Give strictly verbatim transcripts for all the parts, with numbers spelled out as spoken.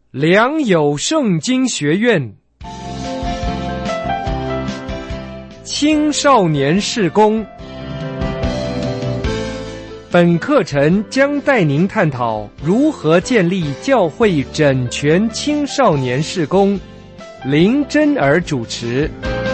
良友圣经学院青少年事工，本课程将带您探讨如何建立教会整全青少年事工。林真儿主持。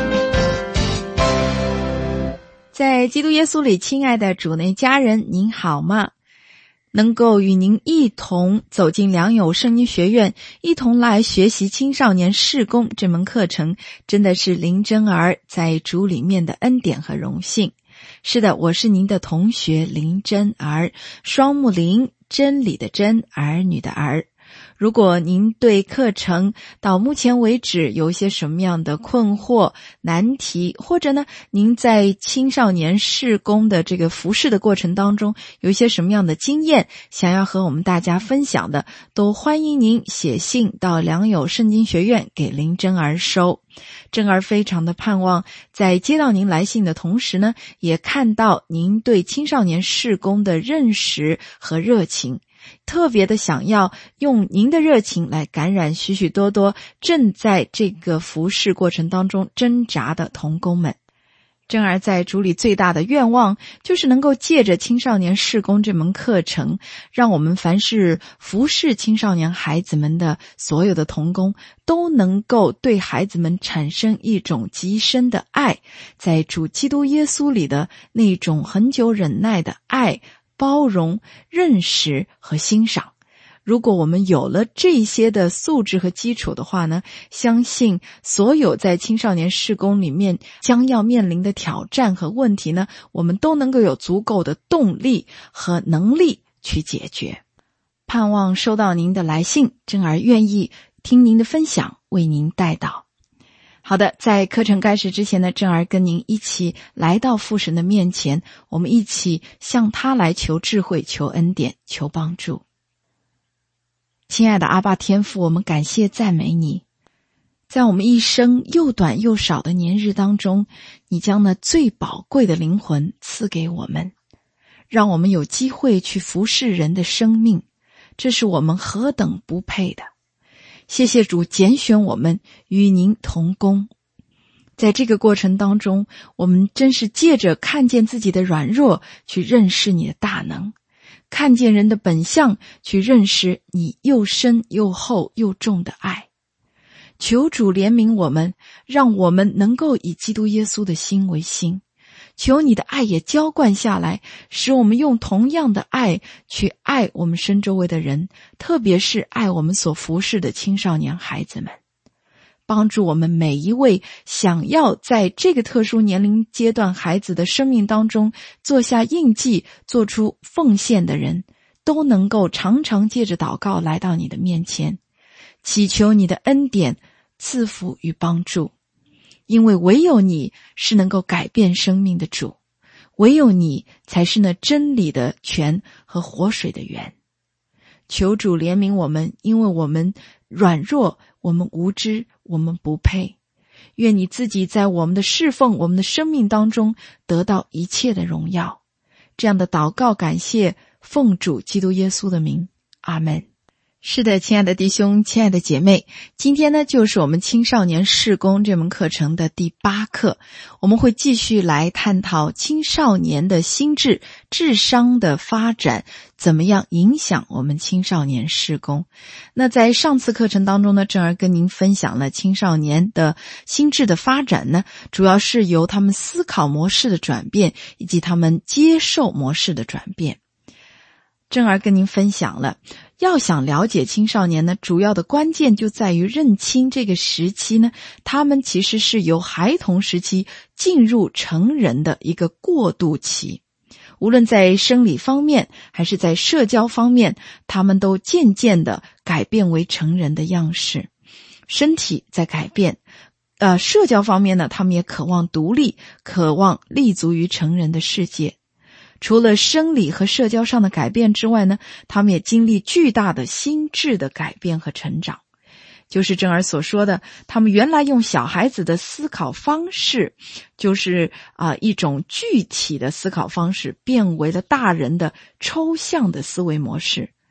在基督耶稣里，亲爱的主内家人，您好吗？能够与您一同走进良友圣经学院，一同来学习青少年事工这门课程，真的是林真儿在主里面的恩典和荣幸。是的，我是您的同学林真儿，双木林，真理的真，儿女的儿。如果您对课程到目前为止有一些什么样的困惑、难题，或者呢，您在青少年事工的这个服事的过程当中有一些什么样的经验，想要和我们大家分享的，都欢迎您写信到良友圣经学院给林真儿收。真儿非常的盼望在接到您来信的同时呢，也看到您对青少年事工的认识和热情，特别的想要用您的热情来感染许许多多正在这个服事过程当中挣扎的同工们。真儿在主里最大的愿望，就是能够借着青少年事工这门课程，让我们凡是服事青少年孩子们的所有的同工，都能够对孩子们产生一种极深的爱，在主基督耶稣里的那种恒久忍耐的爱、包容、认识和欣赏。如果我们有了这些的素质和基础的话呢，相信所有在青少年事工里面将要面临的挑战和问题呢，我们都能够有足够的动力和能力去解决。盼望收到您的来信，真儿愿意听您的分享，为您代祷。好的，在课程开始之前呢，真儿跟您一起来到父神的面前，我们一起向他来求智慧、求恩典、求帮助。亲爱的阿爸天父，我们感谢赞美你，在我们一生又短又少的年日当中，你将那最宝贵的灵魂赐给我们，让我们有机会去服侍人的生命，这是我们何等不配的。谢谢主拣选我们与您同工，在这个过程当中，我们真是借着看见自己的软弱去认识你的大能，看见人的本相去认识你又深又厚又重的爱。求主怜悯我们，让我们能够以基督耶稣的心为心，求你的爱也浇灌下来，使我们用同样的爱去爱我们身周围的人，特别是爱我们所服侍的青少年孩子们。帮助我们每一位想要在这个特殊年龄阶段孩子的生命当中做下印记、做出奉献的人，都能够常常借着祷告来到你的面前，祈求你的恩典、赐福与帮助。因为唯有你是能够改变生命的主，唯有你才是那真理的泉和活水的源。求主怜悯我们，因为我们软弱，我们无知，我们不配。愿你自己在我们的侍奉、我们的生命当中得到一切的荣耀。这样的祷告感谢，奉主基督耶稣的名，阿们。是的，亲爱的弟兄，亲爱的姐妹，今天呢就是我们青少年事工这门课程的第八课，我们会继续来探讨青少年的心智、智商的发展怎么样影响我们青少年事工。那在上次课程当中呢，正儿跟您分享了青少年的心智的发展呢，主要是由他们思考模式的转变以及他们接受模式的转变。正儿跟您分享了，要想了解青少年呢，主要的关键就在于认清这个时期呢，他们其实是由孩童时期进入成人的一个过渡期。无论在生理方面还是在社交方面，他们都渐渐地改变为成人的样式。身体在改变，呃，社交方面呢，他们也渴望独立，渴望立足于成人的世界。除了生理和社交上的改变之外呢，他们也经历巨大的心智的改变和成长。就是正儿所说的，他们原来用小孩子的思考方式，就是啊、呃、一种具体的思考方式，变为了大人的抽象的思维模式。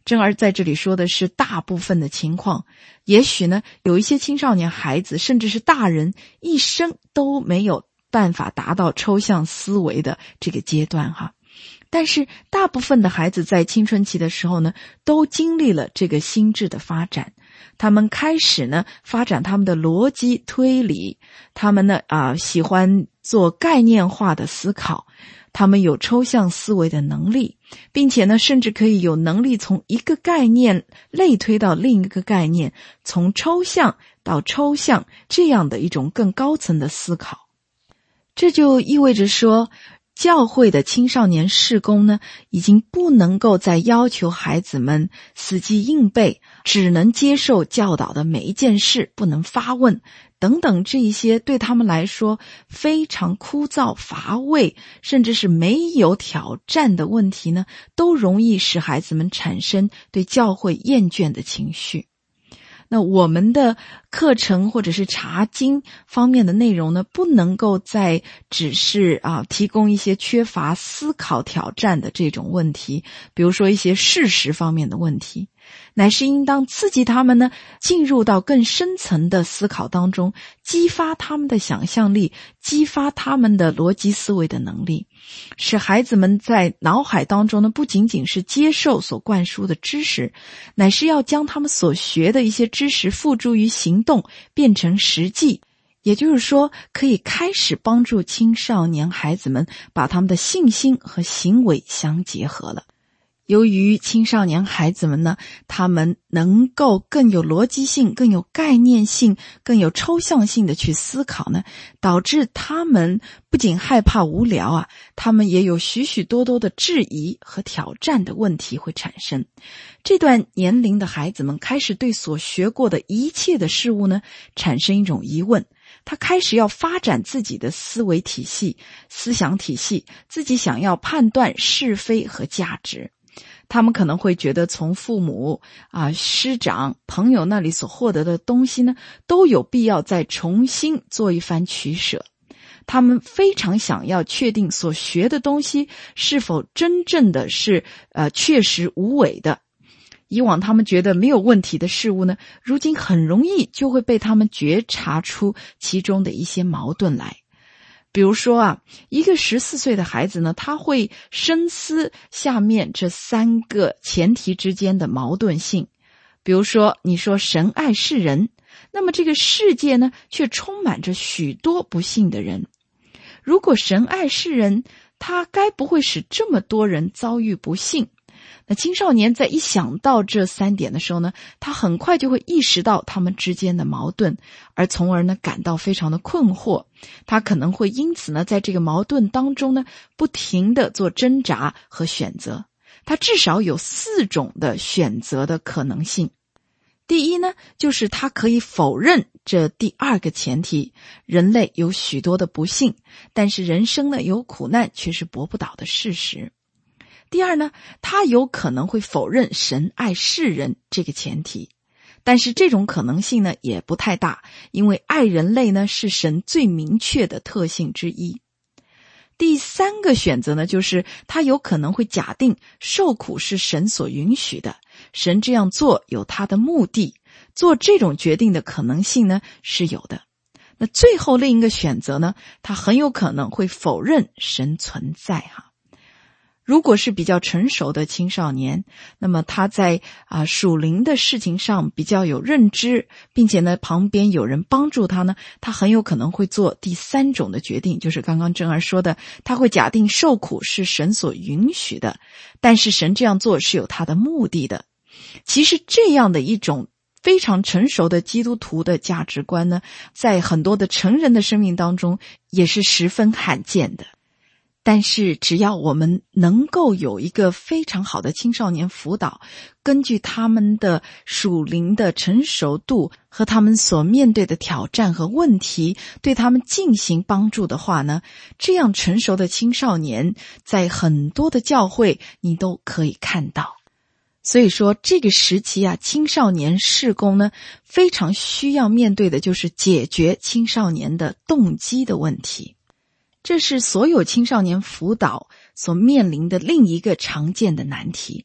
珍儿在这里说的是大部分的情况，也许呢，有一些青少年孩子，甚至是大人，一生都没有办法达到抽象思维的这个阶段哈。但是大部分的孩子在青春期的时候呢，都经历了这个心智的发展，他们开始呢发展他们的逻辑推理，他们呢啊、呃、喜欢做概念化的思考，他们有抽象思维的能力，并且呢甚至可以有能力从一个概念类推到另一个概念，从抽象到抽象，这样的一种更高层的思考。这就意味着说，教会的青少年事工呢，已经不能够再要求孩子们死记硬背，只能接受教导的每一件事，不能发问等等，这一些对他们来说非常枯燥乏味，甚至是没有挑战的问题呢，都容易使孩子们产生对教会厌倦的情绪。那我们的课程或者是查经方面的内容呢，不能够再只是啊提供一些缺乏思考挑战的这种问题，比如说一些事实方面的问题，乃是应当刺激他们呢进入到更深层的思考当中，激发他们的想象力，激发他们的逻辑思维的能力，使孩子们在脑海当中呢不仅仅是接受所灌输的知识，乃是要将他们所学的一些知识付诸于行动，变成实际。也就是说，可以开始帮助青少年孩子们把他们的信心和行为相结合了。由于青少年孩子们呢，他们能够更有逻辑性，更有概念性，更有抽象性的去思考呢，导致他们不仅害怕无聊啊，他们也有许许多多的质疑和挑战的问题会产生。这段年龄的孩子们开始对所学过的一切的事物呢，产生一种疑问，他开始要发展自己的思维体系、思想体系，自己想要判断是非和价值。他们可能会觉得从父母啊、师长、朋友那里所获得的东西呢，都有必要再重新做一番取舍。他们非常想要确定所学的东西是否真正的是呃确实无伪的。以往他们觉得没有问题的事物呢，如今很容易就会被他们觉察出其中的一些矛盾来。比如说啊，一个十四岁的孩子呢，他会深思下面这三个前提之间的矛盾性。比如说，你说神爱世人，那么这个世界呢，却充满着许多不幸的人。如果神爱世人，他该不会使这么多人遭遇不幸？那青少年在一想到这三点的时候呢，他很快就会意识到他们之间的矛盾，而从而呢感到非常的困惑。他可能会因此呢在这个矛盾当中呢不停地做挣扎和选择。他至少有四种的选择的可能性。第一呢，就是他可以否认这第二个前提，人类有许多的不幸，但是人生呢有苦难却是驳不倒的事实。第二呢，他有可能会否认神爱世人这个前提，但是这种可能性呢也不太大，因为爱人类呢是神最明确的特性之一。第三个选择呢，就是他有可能会假定受苦是神所允许的，神这样做有他的目的，做这种决定的可能性呢是有的。那最后另一个选择呢，他很有可能会否认神存在哈。如果是比较成熟的青少年，那么他在啊、呃、属灵的事情上比较有认知，并且呢旁边有人帮助他呢，他很有可能会做第三种的决定，就是刚刚珍儿说的，他会假定受苦是神所允许的，但是神这样做是有他的目的的。其实这样的一种非常成熟的基督徒的价值观呢，在很多的成人的生命当中也是十分罕见的。但是只要我们能够有一个非常好的青少年辅导，根据他们的属灵的成熟度和他们所面对的挑战和问题，对他们进行帮助的话呢，这样成熟的青少年在很多的教会你都可以看到。所以说这个时期啊，青少年事工呢，非常需要面对的就是解决青少年的动机的问题。这是所有青少年辅导所面临的另一个常见的难题。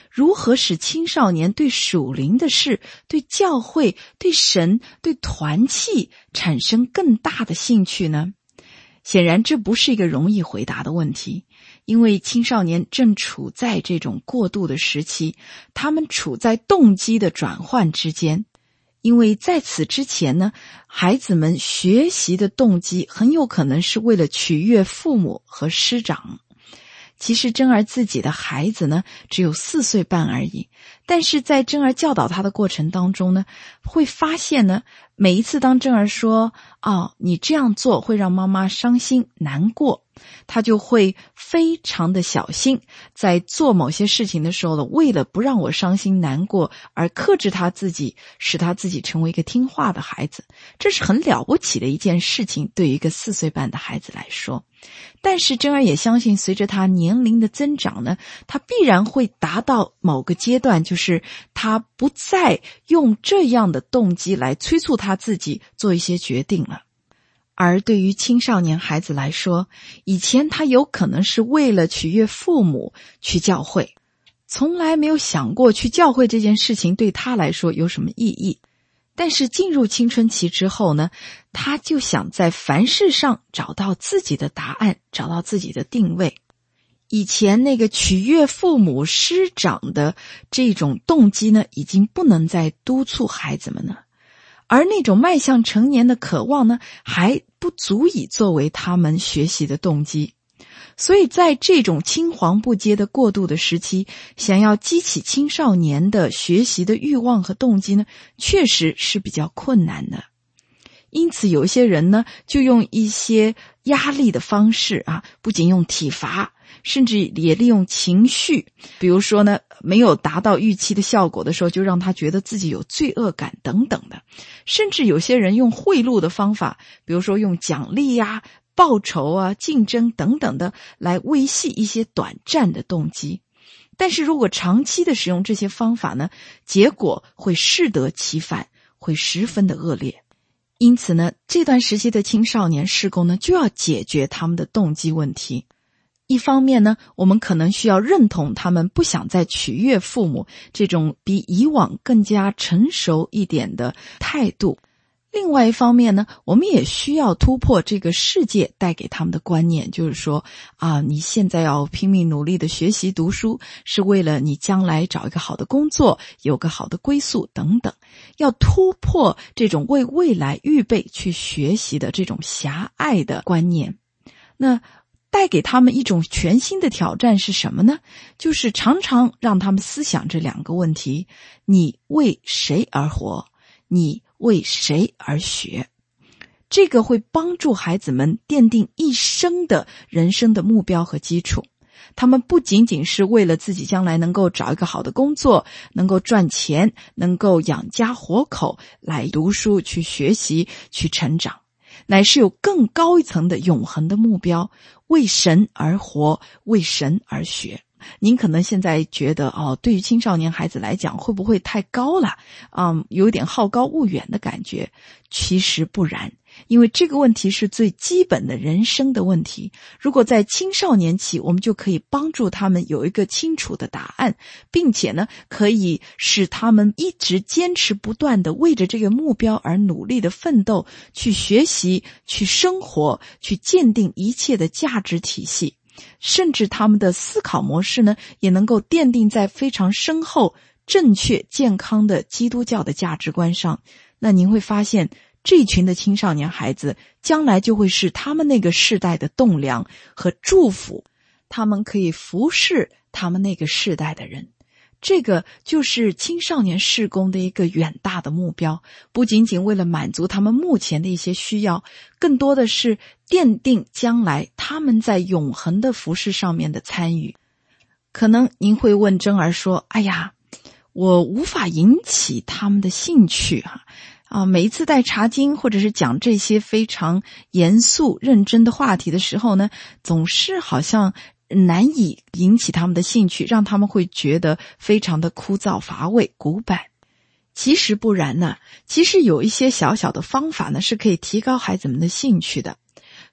如何使青少年对属灵的事、对教会、对神、对团契产生更大的兴趣呢？显然这不是一个容易回答的问题，因为青少年正处在这种过渡的时期，他们处在动机的转换之间。因为在此之前呢，孩子们学习的动机很有可能是为了取悦父母和师长。其实珍儿自己的孩子呢，只有四岁半而已，但是在珍儿教导他的过程当中呢，会发现呢，每一次当珍儿说哦，你这样做会让妈妈伤心难过，他就会非常的小心，在做某些事情的时候呢，为了不让我伤心难过而克制他自己，使他自己成为一个听话的孩子。这是很了不起的一件事情，对于一个四岁半的孩子来说。但是珍儿也相信，随着他年龄的增长呢，他必然会达到某个阶段，就是他不再用这样的动机来催促他自己做一些决定了。而对于青少年孩子来说，以前他有可能是为了取悦父母去教会，从来没有想过去教会这件事情对他来说有什么意义。但是进入青春期之后呢，他就想在凡事上找到自己的答案，找到自己的定位。以前那个取悦父母师长的这种动机呢，已经不能再督促孩子们了。而那种迈向成年的渴望呢，还不足以作为他们学习的动机。所以在这种青黄不接的过渡的时期，想要激起青少年的学习的欲望和动机呢，确实是比较困难的。因此有一些人呢，就用一些压力的方式啊，不仅用体罚，甚至也利用情绪，比如说呢，没有达到预期的效果的时候，就让他觉得自己有罪恶感等等的。甚至有些人用贿赂的方法，比如说用奖励呀、报酬啊、竞争等等的来维系一些短暂的动机。但是如果长期的使用这些方法呢，结果会适得其反，会十分的恶劣。因此呢，这段时期的青少年事工呢，就要解决他们的动机问题。一方面呢，我们可能需要认同他们不想再取悦父母这种比以往更加成熟一点的态度。另外一方面呢，我们也需要突破这个世界带给他们的观念，就是说啊，你现在要拼命努力的学习读书，是为了你将来找一个好的工作，有个好的归宿等等。要突破这种为未来预备去学习的这种狭隘的观念。那带给他们一种全新的挑战是什么呢？就是常常让他们思想这两个问题：你为谁而活？你为谁而学？这个会帮助孩子们奠定一生的人生的目标和基础。他们不仅仅是为了自己将来能够找一个好的工作，能够赚钱，能够养家活口来读书去学习去成长，乃是有更高一层的永恒的目标，为神而活，为神而学。您可能现在觉得哦，对于青少年孩子来讲会不会太高了，嗯，有点好高骛远的感觉。其实不然，因为这个问题是最基本的人生的问题。如果在青少年期，我们就可以帮助他们有一个清楚的答案，并且呢，可以使他们一直坚持不断的为着这个目标而努力的奋斗，去学习，去生活，去鉴定一切的价值体系。甚至他们的思考模式呢，也能够奠定在非常深厚、正确、健康的基督教的价值观上。那您会发现，这群的青少年孩子将来就会是他们那个世代的栋梁和祝福，他们可以服侍他们那个世代的人。这个就是青少年事工的一个远大的目标，不仅仅为了满足他们目前的一些需要，更多的是奠定将来他们在永恒的服事上面的参与。可能您会问珍儿说，哎呀，我无法引起他们的兴趣啊！啊，每一次带查经或者是讲这些非常严肃认真的话题的时候呢，总是好像难以引起他们的兴趣，让他们会觉得非常的枯燥乏味古板。其实不然呢，其实有一些小小的方法呢，是可以提高孩子们的兴趣的。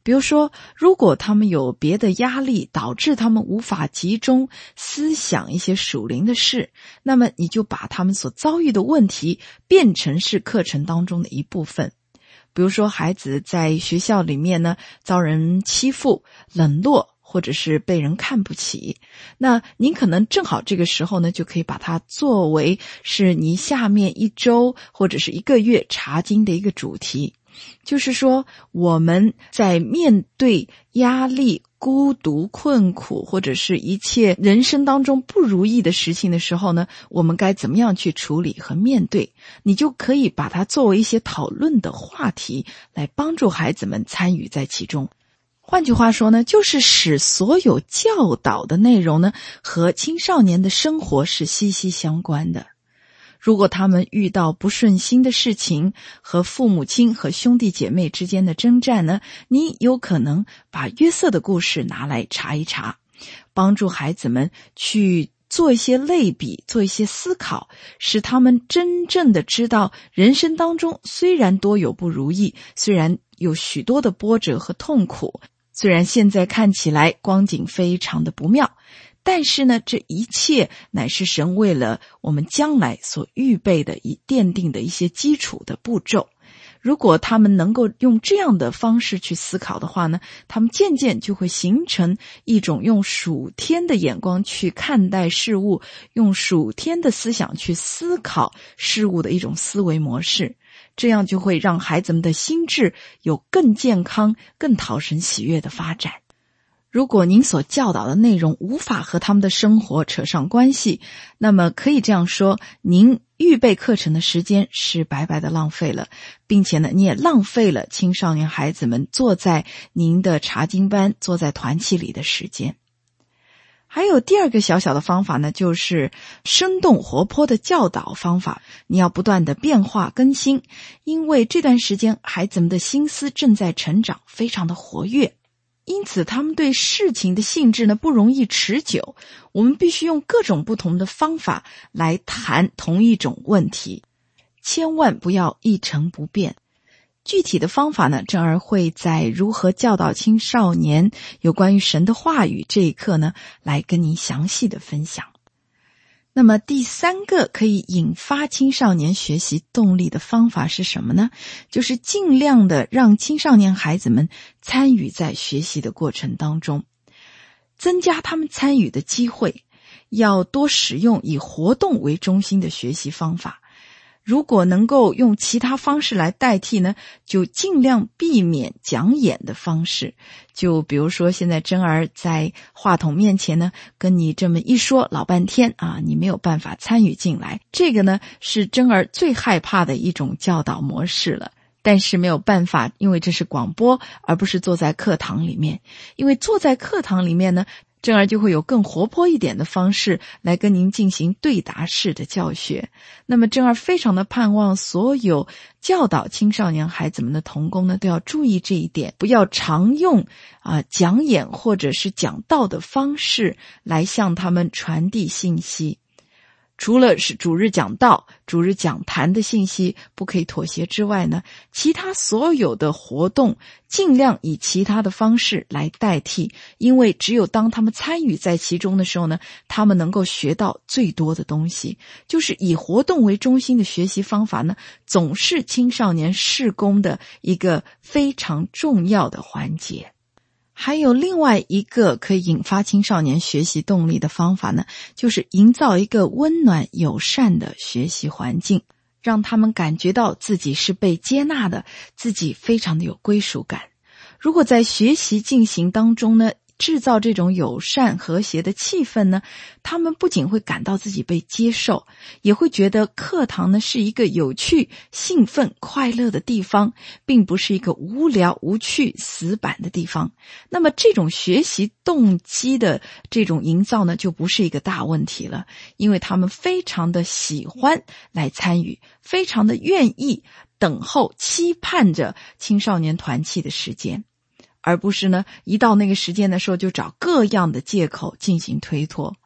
比如说，如果他们有别的压力导致他们无法集中思想一些属灵的事，那么你就把他们所遭遇的问题变成是课程当中的一部分。比如说，孩子在学校里面呢遭人欺负、冷落，或者是被人看不起，那您可能正好这个时候呢就可以把它作为是你下面一周或者是一个月查经的一个主题。就是说，我们在面对压力、孤独、困苦，或者是一切人生当中不如意的事情的时候呢，我们该怎么样去处理和面对？你就可以把它作为一些讨论的话题，来帮助孩子们参与在其中。换句话说呢，就是使所有教导的内容呢，和青少年的生活是息息相关的。如果他们遇到不顺心的事情，和父母亲和兄弟姐妹之间的征战呢，你有可能把约瑟的故事拿来查一查，帮助孩子们去做一些类比，做一些思考，使他们真正的知道人生当中虽然多有不如意，虽然有许多的波折和痛苦，虽然现在看起来光景非常的不妙，但是呢，这一切乃是神为了我们将来所预备的、以奠定的一些基础的步骤。如果他们能够用这样的方式去思考的话呢，他们渐渐就会形成一种用属天的眼光去看待事物，用属天的思想去思考事物的一种思维模式。这样就会让孩子们的心智有更健康、更讨神喜悦的发展。如果您所教导的内容无法和他们的生活扯上关系，那么可以这样说，您预备课程的时间是白白的浪费了，并且呢，你也浪费了青少年孩子们坐在您的查经班、坐在团契里的时间。还有第二个小小的方法呢，就是生动活泼的教导方法，你要不断的变化更新，因为这段时间孩子们的心思正在成长，非常的活跃。因此他们对事情的性质呢不容易持久，我们必须用各种不同的方法来谈同一种问题，千万不要一成不变。具体的方法呢，正儿会在如何教导青少年有关于神的话语这一课呢来跟您详细的分享。那么第三个可以引发青少年学习动力的方法是什么呢？就是尽量的让青少年孩子们参与在学习的过程当中，增加他们参与的机会，要多使用以活动为中心的学习方法。如果能够用其他方式来代替呢，就尽量避免讲演的方式。就比如说现在珍儿在话筒面前呢，跟你这么一说老半天啊，你没有办法参与进来。这个呢是珍儿最害怕的一种教导模式了。但是没有办法，因为这是广播，而不是坐在课堂里面。因为坐在课堂里面呢，珍儿就会有更活泼一点的方式来跟您进行对答式的教学。那么珍儿非常的盼望所有教导青少年孩子们的同工呢，都要注意这一点，不要常用啊、呃、讲演或者是讲道的方式来向他们传递信息。除了是主日讲道、主日讲坛的信息不可以妥协之外呢，其他所有的活动尽量以其他的方式来代替，因为只有当他们参与在其中的时候呢，他们能够学到最多的东西。就是以活动为中心的学习方法呢，总是青少年事工的一个非常重要的环节。还有另外一个可以引发青少年学习动力的方法呢，就是营造一个温暖友善的学习环境，让他们感觉到自己是被接纳的，自己非常的有归属感。如果在学习进行当中呢，制造这种友善和谐的气氛呢，他们不仅会感到自己被接受，也会觉得课堂呢是一个有趣、兴奋、快乐的地方，并不是一个无聊、无趣、死板的地方。那么这种学习动机的这种营造呢，就不是一个大问题了，因为他们非常的喜欢来参与，非常的愿意等候、期盼着青少年团契的时间。而不是呢，一到那个时间的时候就找各样的借口进行推脱。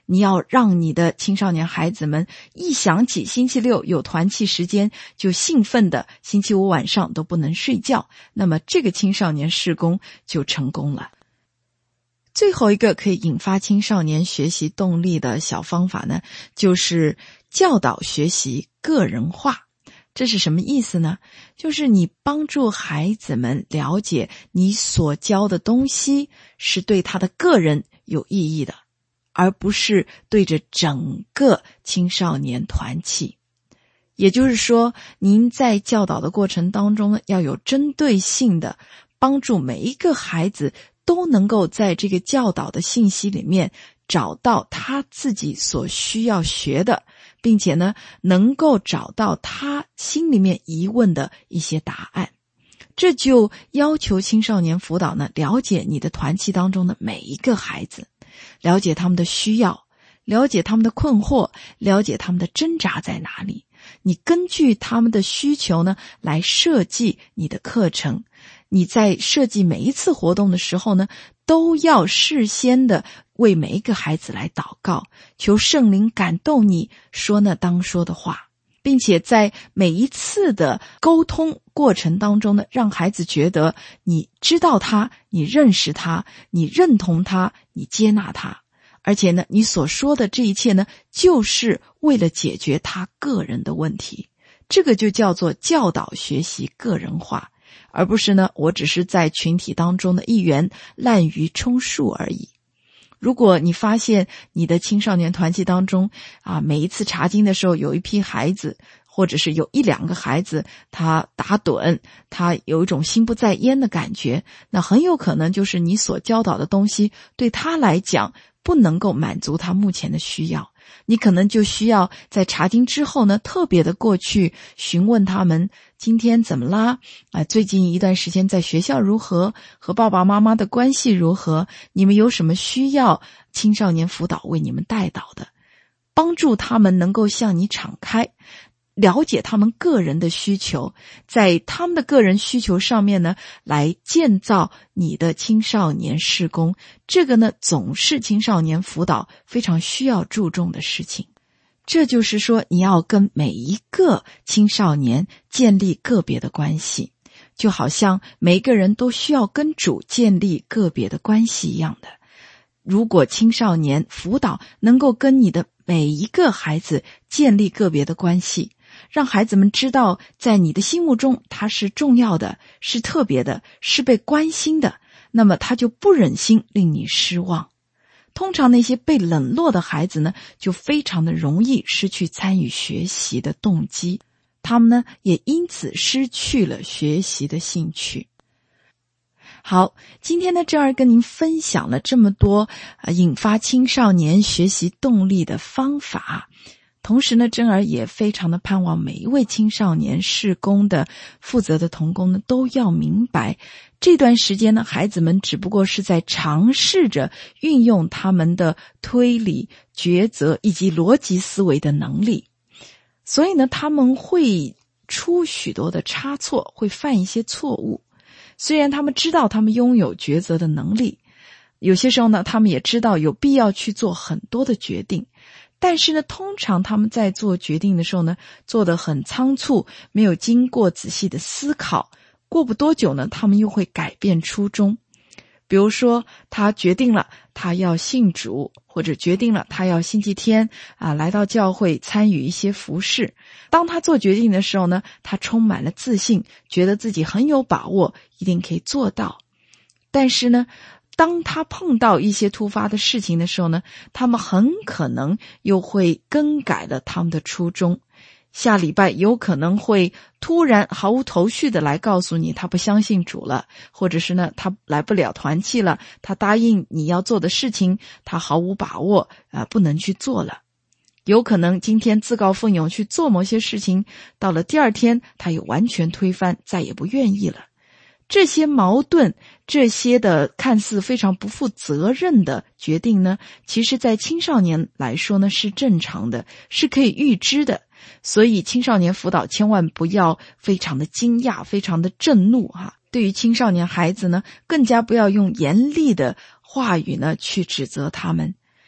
你要让你的青少年孩子们一想起星期六有团契时间就兴奋的，星期五晚上都不能睡觉，那么这个青少年事工就成功了。最后一个可以引发青少年学习动力的小方法呢，就是教导学习个人化。这是什么意思呢？就是你帮助孩子们了解你所教的东西是对他的个人有意义的，而不是对着整个青少年团契。也就是说，您在教导的过程当中呢，要有针对性的帮助每一个孩子都能够在这个教导的信息里面找到他自己所需要学的，并且呢，能够找到他心里面疑问的一些答案。这就要求青少年辅导呢，了解你的团契当中的每一个孩子，了解他们的需要，了解他们的困惑，了解他们的挣扎在哪里。你根据他们的需求呢，来设计你的课程。你在设计每一次活动的时候呢，都要事先的为每一个孩子来祷告，求圣灵感动你说那当说的话，并且在每一次的沟通过程当中呢，让孩子觉得你知道他，你认识他，你认同他，你接纳他，而且呢，你所说的这一切呢，就是为了解决他个人的问题。这个就叫做教导学习个人化，而不是呢，我只是在群体当中的一员，滥竽充数而已。如果你发现你的青少年团契当中啊，每一次查经的时候有一批孩子，或者是有一两个孩子他打盹，他有一种心不在焉的感觉，那很有可能就是你所教导的东西对他来讲不能够满足他目前的需要。你可能就需要在查经之后呢，特别的过去询问他们今天怎么啦，啊，最近一段时间在学校如何，和爸爸妈妈的关系如何，你们有什么需要青少年辅导为你们带导的，帮助他们能够向你敞开，了解他们个人的需求，在他们的个人需求上面呢，来建造你的青少年事工。这个呢，总是青少年辅导非常需要注重的事情。这就是说，你要跟每一个青少年建立个别的关系，就好像每个人都需要跟主建立个别的关系一样的。如果青少年辅导能够跟你的每一个孩子建立个别的关系，让孩子们知道在你的心目中他是重要的，是特别的，是被关心的，那么他就不忍心令你失望。通常那些被冷落的孩子呢，就非常的容易失去参与学习的动机，他们呢也因此失去了学习的兴趣。好，今天呢，这儿跟您分享了这么多呃引发青少年学习动力的方法。同时呢，珍儿也非常的盼望每一位青少年事工的负责的同工呢，都要明白这段时间呢，孩子们只不过是在尝试着运用他们的推理、抉择以及逻辑思维的能力，所以呢，他们会出许多的差错，会犯一些错误。虽然他们知道他们拥有抉择的能力，有些时候呢，他们也知道有必要去做很多的决定，但是呢，通常他们在做决定的时候呢，做得很仓促，没有经过仔细的思考，过不多久呢，他们又会改变初衷。比如说他决定了他要信主，或者决定了他要星期天啊来到教会参与一些服事。当他做决定的时候呢，他充满了自信，觉得自己很有把握，一定可以做到。但是呢，当他碰到一些突发的事情的时候呢，他们很可能又会更改了他们的初衷。下礼拜有可能会突然毫无头绪的来告诉你他不相信主了，或者是呢他来不了团契了，他答应你要做的事情他毫无把握啊、呃，不能去做了。有可能今天自告奋勇去做某些事情，到了第二天他又完全推翻，再也不愿意了。这些矛盾，这些的看似非常不负责任的决定呢，其实在青少年来说呢是正常的，是可以预知的。所以青少年辅导千万不要非常的惊讶，非常的震怒哈。对于青少年孩子呢，更加不要用严厉的话语呢去指责他们，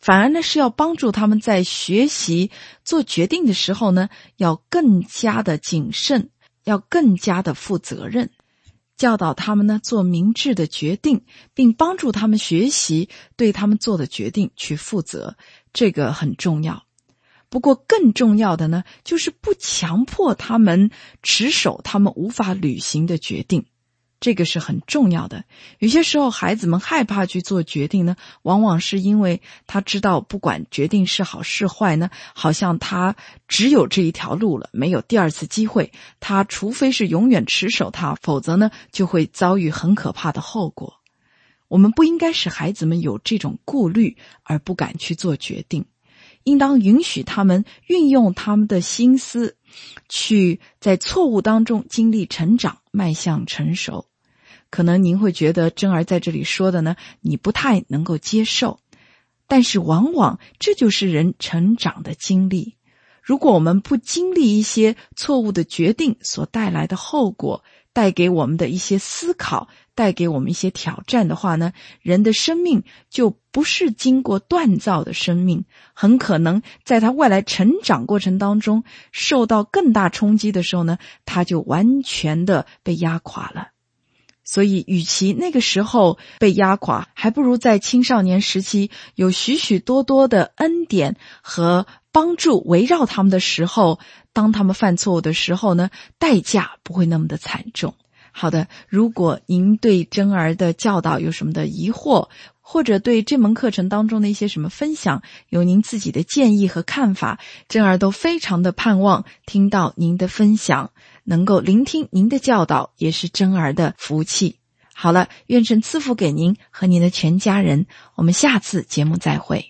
反而呢是要帮助他们在学习做决定的时候呢，要更加的谨慎，要更加的负责任，教导他们呢做明智的决定，并帮助他们学习对他们做的决定去负责，这个很重要。不过更重要的呢，就是不强迫他们持守他们无法履行的决定，这个是很重要的。有些时候孩子们害怕去做决定呢，往往是因为他知道不管决定是好是坏呢，好像他只有这一条路了，没有第二次机会，他除非是永远持守它，否则呢就会遭遇很可怕的后果。我们不应该使孩子们有这种顾虑而不敢去做决定，应当允许他们运用他们的心思，去在错误当中经历成长，迈向成熟。可能您会觉得珍儿在这里说的呢，你不太能够接受，但是往往这就是人成长的经历。如果我们不经历一些错误的决定所带来的后果，带给我们的一些思考，带给我们一些挑战的话呢，人的生命就不是经过锻造的生命，很可能在他未来成长过程当中受到更大冲击的时候呢，他就完全的被压垮了。所以与其那个时候被压垮，还不如在青少年时期有许许多多的恩典和帮助围绕他们的时候，当他们犯错误的时候呢，代价不会那么的惨重。好的，如果您对珍儿的教导有什么的疑惑，或者对这门课程当中的一些什么分享有您自己的建议和看法，珍儿都非常的盼望听到您的分享，能够聆听您的教导，也是珍儿的福气。好了，愿神赐福给您和您的全家人，我们下次节目再会。